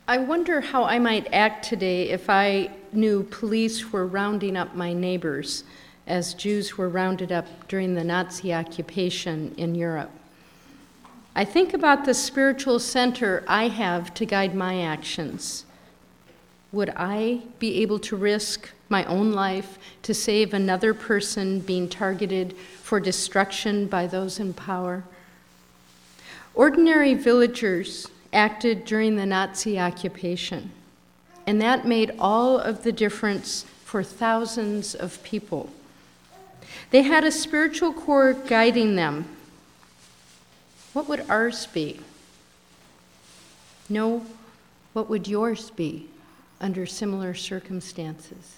I wonder how I might act today if I knew police were rounding up my neighbors as Jews were rounded up during the Nazi occupation in Europe. I think about the spiritual center I have to guide my actions. Would I be able to risk my own life to save another person being targeted for destruction by those in power? Ordinary villagers acted during the Nazi occupation, and that made all of the difference for thousands of people. They had a spiritual core guiding them. What would ours be? No, what would yours be under similar circumstances?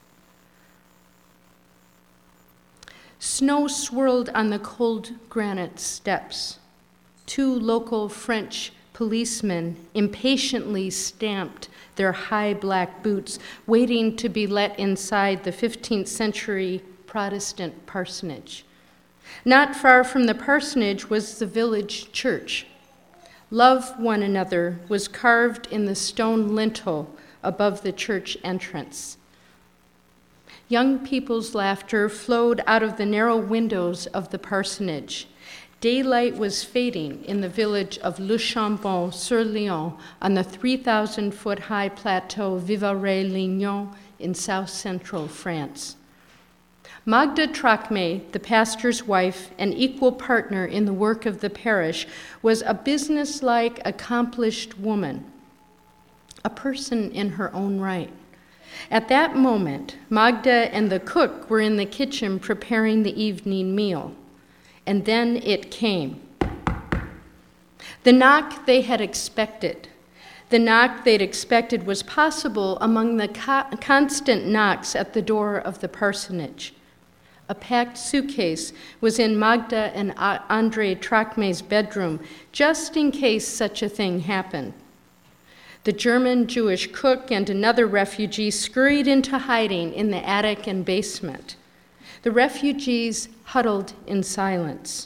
Snow swirled on the cold granite steps. 2 local French policemen impatiently stamped their high black boots, waiting to be let inside the 15th century Protestant parsonage. Not far from the parsonage was the village church. Love one another was carved in the stone lintel above the church entrance. Young people's laughter flowed out of the narrow windows of the parsonage. Daylight was fading in the village of Le Chambon-sur-Lion on the 3,000-foot-high plateau Vivarais-Lignon in south-central France. Magda Tracme, the pastor's wife and equal partner in the work of the parish, was a businesslike, accomplished woman, a person in her own right. At that moment, Magda and the cook were in the kitchen preparing the evening meal. And then it came. The knock they had expected. The knock they'd expected was possible among the constant knocks at the door of the parsonage. A packed suitcase was in Magda and André Tracme's bedroom, just in case such a thing happened. The German Jewish cook and another refugee scurried into hiding in the attic and basement. The refugees huddled in silence.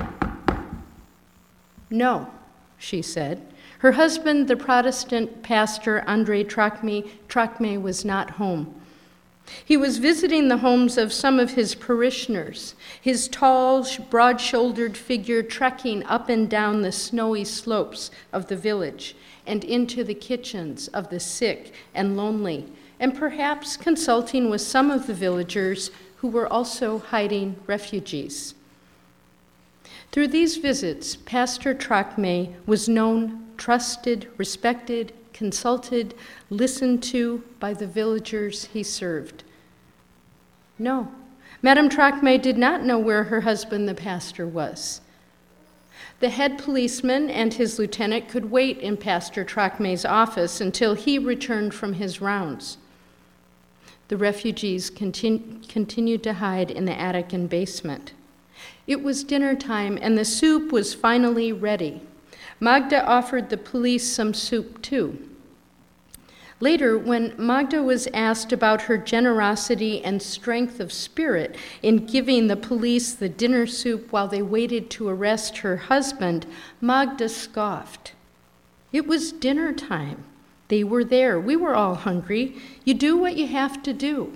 No, she said. Her husband, the Protestant pastor André Tracme, was not home. He was visiting the homes of some of his parishioners, his tall, broad-shouldered figure trekking up and down the snowy slopes of the village and into the kitchens of the sick and lonely, and perhaps consulting with some of the villagers who were also hiding refugees. Through these visits, Pastor Tracme was known, trusted, respected, consulted, listened to by the villagers he served. No, Madame Tracme did not know where her husband, the pastor, was. The head policeman and his lieutenant could wait in Pastor Tracme's office until he returned from his rounds. The refugees continued to hide in the attic and basement. It was dinner time, and the soup was finally ready. Magda offered the police some soup, too. Later, when Magda was asked about her generosity and strength of spirit in giving the police the dinner soup while they waited to arrest her husband, Magda scoffed. It was dinner time. They were there. We were all hungry. You do what you have to do.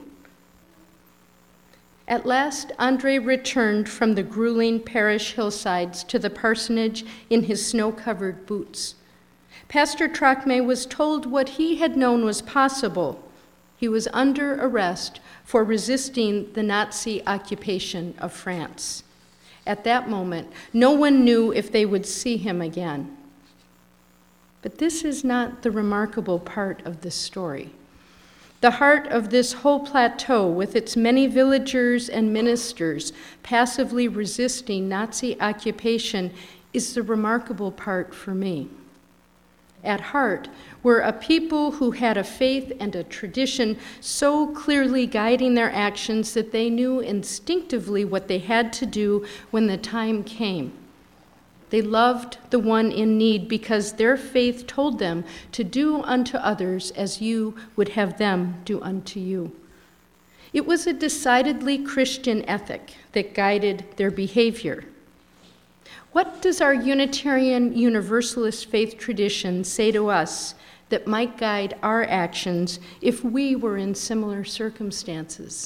At last, André returned from the grueling parish hillsides to the parsonage in his snow-covered boots. Pastor Tracme was told what he had known was possible. He was under arrest for resisting the Nazi occupation of France. At that moment, no one knew if they would see him again. But this is not the remarkable part of this story. The heart of this whole plateau, with its many villagers and ministers passively resisting Nazi occupation, is the remarkable part for me. At heart were a people who had a faith and a tradition so clearly guiding their actions that they knew instinctively what they had to do when the time came. They loved the one in need because their faith told them to do unto others as you would have them do unto you. It was a decidedly Christian ethic that guided their behavior. What does our Unitarian Universalist faith tradition say to us that might guide our actions if we were in similar circumstances.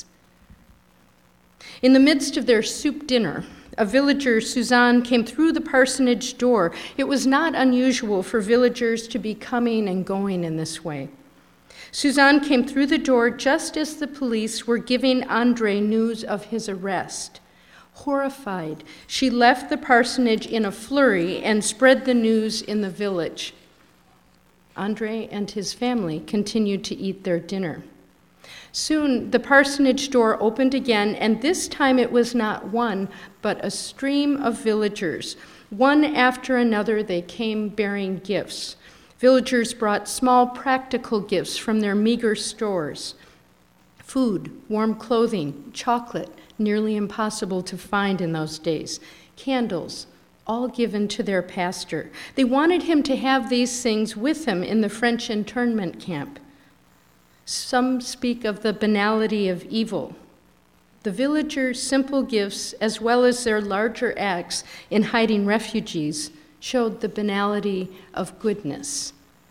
In the midst of their soup dinner, a villager, Suzanne, came through the parsonage door. It was not unusual for villagers to be coming and going in this way. Suzanne came through the door just as the police were giving Andre news of his arrest. Horrified, she left the parsonage in a flurry and spread the news in the village. Andre and his family continued to eat their dinner. Soon, the parsonage door opened again, and this time it was not one, but a stream of villagers. One after another, they came bearing gifts. Villagers brought small practical gifts from their meager stores. Food, warm clothing, chocolate, nearly impossible to find in those days, candles, all given to their pastor. They wanted him to have these things with him in the French internment camp. Some speak of the banality of evil. The villagers' simple gifts, as well as their larger acts in hiding refugees, showed the banality of goodness.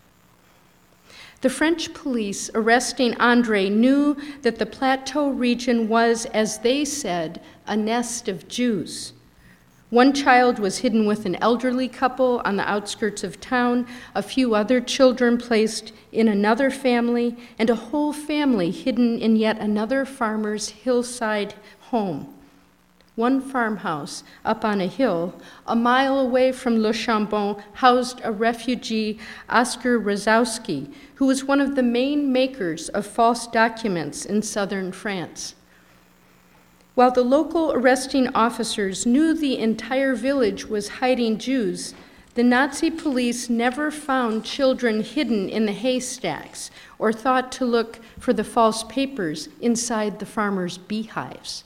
The French police arresting Andre knew that the Plateau region was, as they said, a nest of Jews. One child was hidden with an elderly couple on the outskirts of town, a few other children placed in another family, and a whole family hidden in yet another farmer's hillside home. One farmhouse up on a hill, a mile away from Le Chambon, housed a refugee, Oscar Rozowski, who was one of the main makers of false documents in southern France. While the local arresting officers knew the entire village was hiding Jews, the Nazi police never found children hidden in the haystacks or thought to look for the false papers inside the farmers' beehives.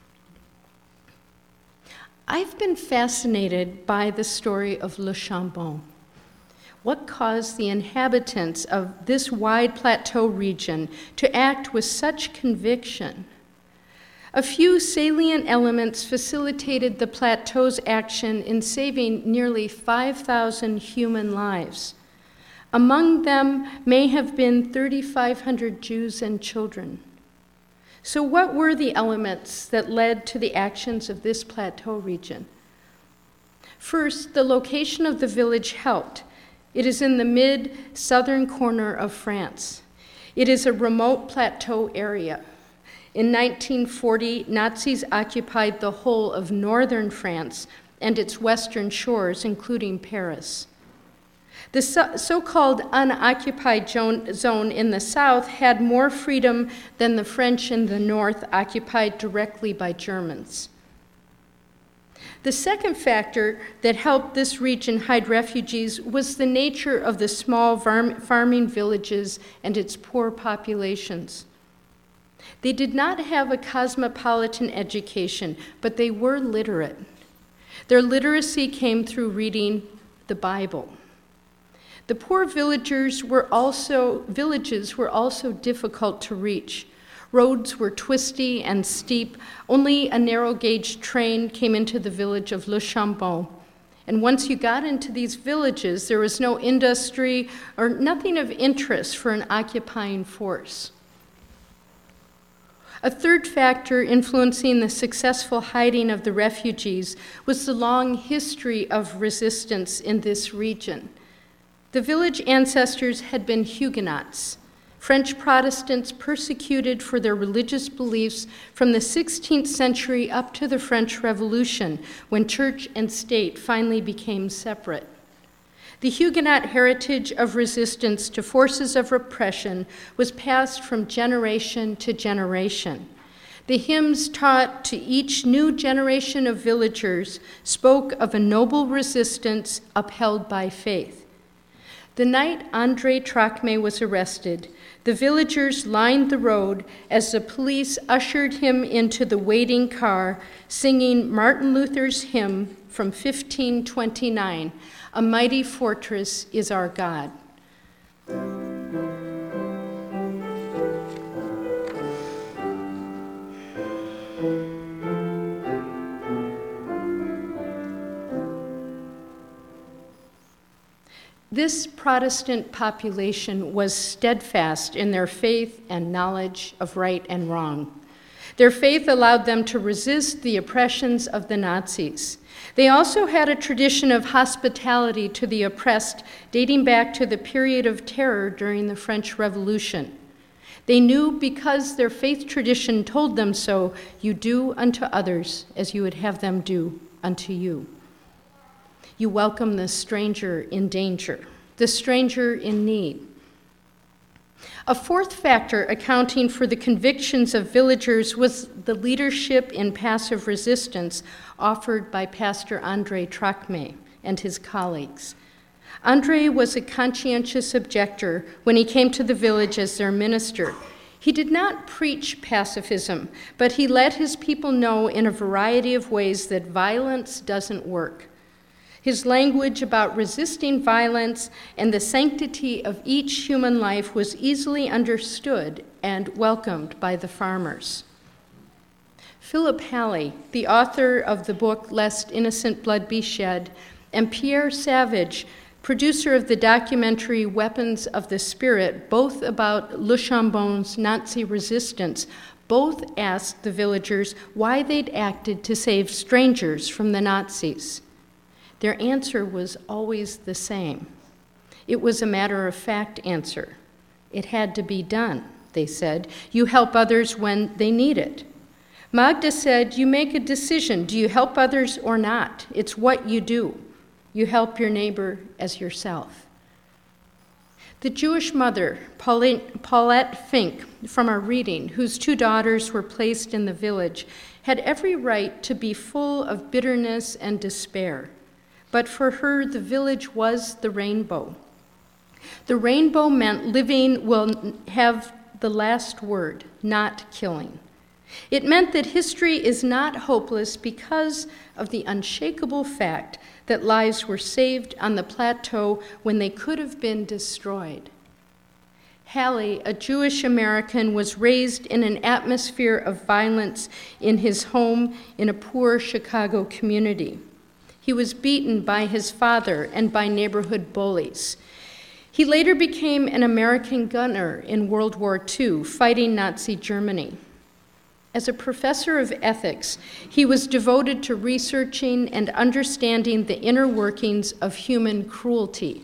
I've been fascinated by the story of Le Chambon. What caused the inhabitants of this wide plateau region to act with such conviction? A few salient elements facilitated the plateau's action in saving nearly 5,000 human lives. Among them may have been 3,500 Jews and children. So what were the elements that led to the actions of this plateau region? First, the location of the village helped. It is in the mid-southern corner of France. It is a remote plateau area. In 1940, Nazis occupied the whole of northern France and its western shores, including Paris. The so-called unoccupied zone in the south had more freedom than the French in the north, occupied directly by Germans. The second factor that helped this region hide refugees was the nature of the small farming villages and its poor populations. They did not have a cosmopolitan education, but they were literate. Their literacy came through reading the Bible. The poor villages were also difficult to reach. Roads were twisty and steep. Only a narrow-gauge train came into the village of Le Chambon. And once you got into these villages, there was no industry or nothing of interest for an occupying force. A third factor influencing the successful hiding of the refugees was the long history of resistance in this region. The village ancestors had been Huguenots, French Protestants persecuted for their religious beliefs from the 16th century up to the French Revolution, when church and state finally became separate. The Huguenot heritage of resistance to forces of repression was passed from generation to generation. The hymns taught to each new generation of villagers spoke of a noble resistance upheld by faith. The night Andre Trocmé was arrested, the villagers lined the road as the police ushered him into the waiting car, singing Martin Luther's hymn from 1529, "A Mighty Fortress is Our God." This Protestant population was steadfast in their faith and knowledge of right and wrong. Their faith allowed them to resist the oppressions of the Nazis. They also had a tradition of hospitality to the oppressed dating back to the period of terror during the French Revolution. They knew because their faith tradition told them so, you do unto others as you would have them do unto you. You welcome the stranger in danger, the stranger in need. A fourth factor accounting for the convictions of villagers was the leadership in passive resistance offered by Pastor André Trocmé and his colleagues. André was a conscientious objector when he came to the village as their minister. He did not preach pacifism, but he let his people know in a variety of ways that violence doesn't work. His language about resisting violence and the sanctity of each human life was easily understood and welcomed by the farmers. Philip Halley, the author of the book Lest Innocent Blood Be Shed, and Pierre Savage, producer of the documentary Weapons of the Spirit, both about Le Chambon's Nazi resistance, both asked the villagers why they'd acted to save strangers from the Nazis. Their answer was always the same. It was a matter-of-fact answer. It had to be done, they said. You help others when they need it. Magda said, you make a decision. Do you help others or not? It's what you do. You help your neighbor as yourself. The Jewish mother, Paulette Fink, from our reading, whose 2 daughters were placed in the village, had every right to be full of bitterness and despair. But for her, the village was the rainbow. The rainbow meant living will have the last word, not killing. It meant that history is not hopeless because of the unshakable fact that lives were saved on the plateau when they could have been destroyed. Halley, a Jewish American, was raised in an atmosphere of violence in his home in a poor Chicago community. He was beaten by his father and by neighborhood bullies. He later became an American gunner in World War II, fighting Nazi Germany. As a professor of ethics, he was devoted to researching and understanding the inner workings of human cruelty.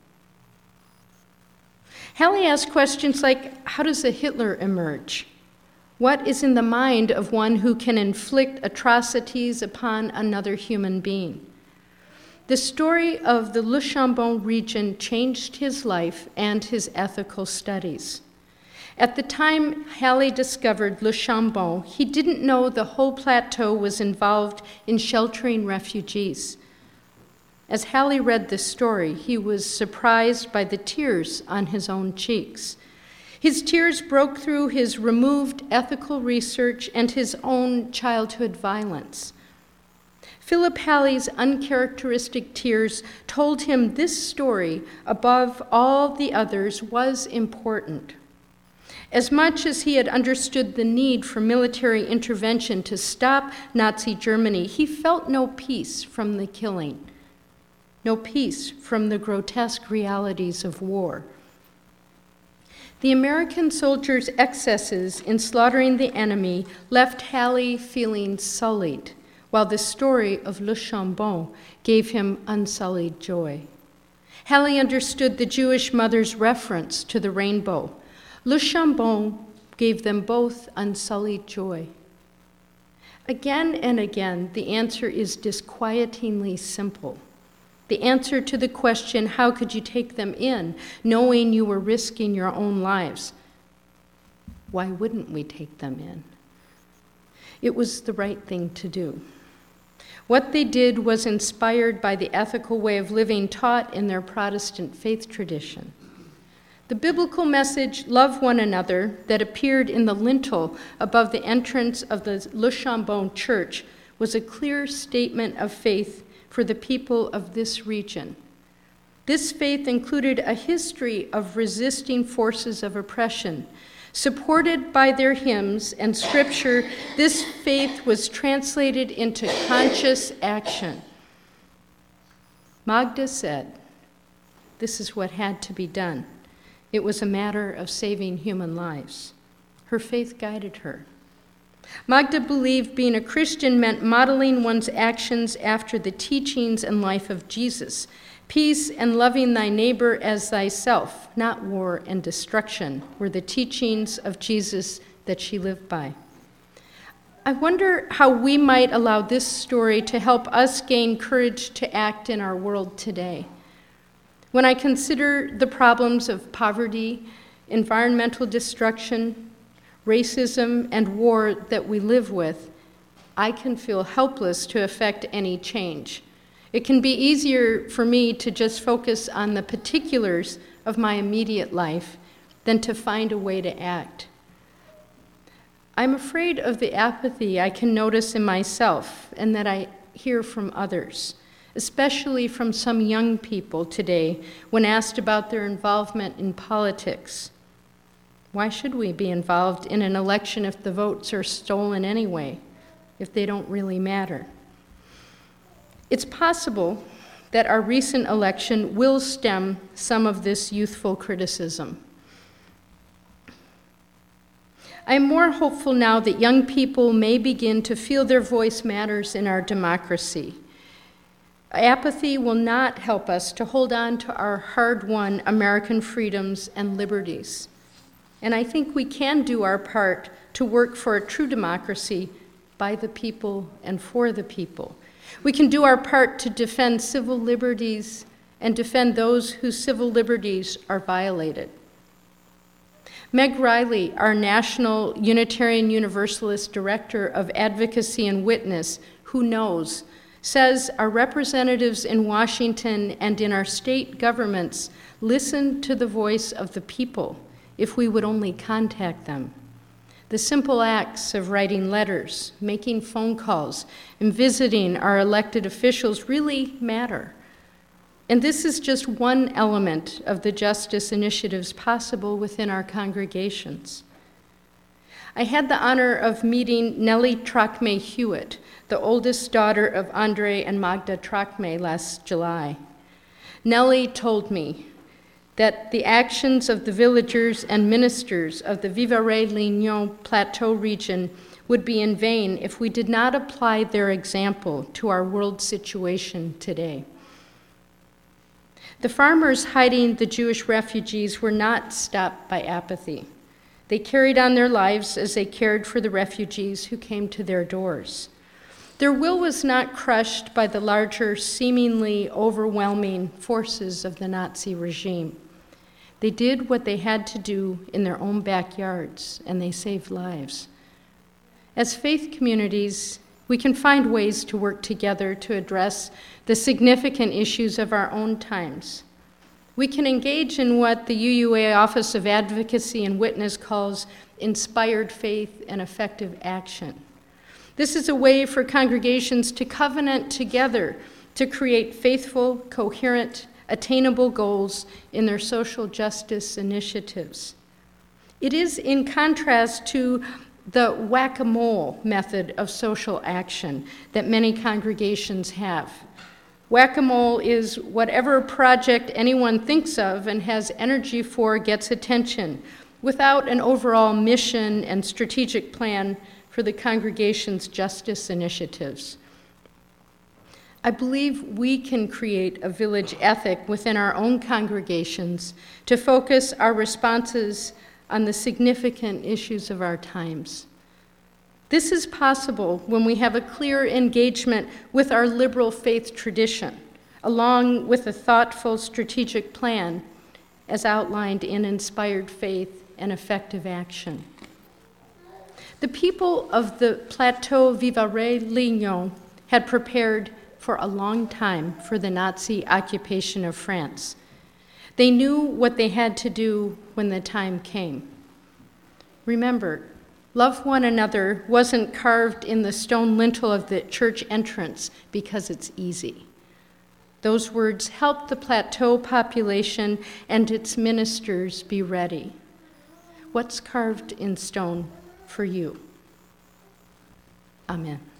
Halley asked questions like, how does a Hitler emerge? What is in the mind of one who can inflict atrocities upon another human being? The story of the Le Chambon region changed his life and his ethical studies. At the time Halley discovered Le Chambon, he didn't know the whole plateau was involved in sheltering refugees. As Halley read the story, he was surprised by the tears on his own cheeks. His tears broke through his removed ethical research and his own childhood violence. Philip Halley's uncharacteristic tears told him this story, above all the others, was important. As much as he had understood the need for military intervention to stop Nazi Germany, he felt no peace from the killing, no peace from the grotesque realities of war. The American soldiers' excesses in slaughtering the enemy left Halley feeling sullied, while the story of Le Chambon gave him unsullied joy. Halley understood the Jewish mother's reference to the rainbow. Le Chambon gave them both unsullied joy. Again and again, the answer is disquietingly simple. The answer to the question, how could you take them in, knowing you were risking your own lives? Why wouldn't we take them in? It was the right thing to do. What they did was inspired by the ethical way of living taught in their Protestant faith tradition. The biblical message, love one another, that appeared in the lintel above the entrance of the Le Chambon church was a clear statement of faith for the people of this region. This faith included a history of resisting forces of oppression. Supported by their hymns and scripture, this faith was translated into conscious action. Magda said, this is what had to be done. It was a matter of saving human lives. Her faith guided her. Magda believed being a Christian meant modeling one's actions after the teachings and life of Jesus. Peace and loving thy neighbor as thyself, not war and destruction, were the teachings of Jesus that she lived by. I wonder how we might allow this story to help us gain courage to act in our world today. When I consider the problems of poverty, environmental destruction, racism, and war that we live with, I can feel helpless to effect any change. It can be easier for me to just focus on the particulars of my immediate life than to find a way to act. I'm afraid of the apathy I can notice in myself and that I hear from others, especially from some young people today when asked about their involvement in politics. Why should we be involved in an election if the votes are stolen anyway, if they don't really matter? It's possible that our recent election will stem some of this youthful criticism. I am more hopeful now that young people may begin to feel their voice matters in our democracy. Apathy will not help us to hold on to our hard-won American freedoms and liberties. And I think we can do our part to work for a true democracy by the people and for the people. We can do our part to defend civil liberties and defend those whose civil liberties are violated. Meg Riley, our National Unitarian Universalist Director of Advocacy and Witness, who knows, says our representatives in Washington and in our state governments listen to the voice of the people if we would only contact them. The simple acts of writing letters, making phone calls, and visiting our elected officials really matter. And this is just one element of the justice initiatives possible within our congregations. I had the honor of meeting Nellie Trocmé Hewitt, the oldest daughter of Andre and Magda Trocmé, last July. Nellie told me that the actions of the villagers and ministers of the Vivarais-Lignon Plateau region would be in vain if we did not apply their example to our world situation today. The farmers hiding the Jewish refugees were not stopped by apathy. They carried on their lives as they cared for the refugees who came to their doors. Their will was not crushed by the larger, seemingly overwhelming forces of the Nazi regime. They did what they had to do in their own backyards, and they saved lives. As faith communities, we can find ways to work together to address the significant issues of our own times. We can engage in what the UUA Office of Advocacy and Witness calls inspired faith and effective action. This is a way for congregations to covenant together to create faithful, coherent, attainable goals in their social justice initiatives. It is in contrast to the whack-a-mole method of social action that many congregations have. Whack-a-mole is whatever project anyone thinks of and has energy for gets attention, without an overall mission and strategic plan for the congregation's justice initiatives. I believe we can create a village ethic within our own congregations to focus our responses on the significant issues of our times. This is possible when we have a clear engagement with our liberal faith tradition, along with a thoughtful strategic plan as outlined in Inspired Faith and Effective Action. The people of the Plateau Vivarais-Lignon had prepared for a long time for the Nazi occupation of France. They knew what they had to do when the time came. Remember, love one another wasn't carved in the stone lintel of the church entrance because it's easy. Those words helped the Plateau population and its ministers be ready. What's carved in stone for you? Amen.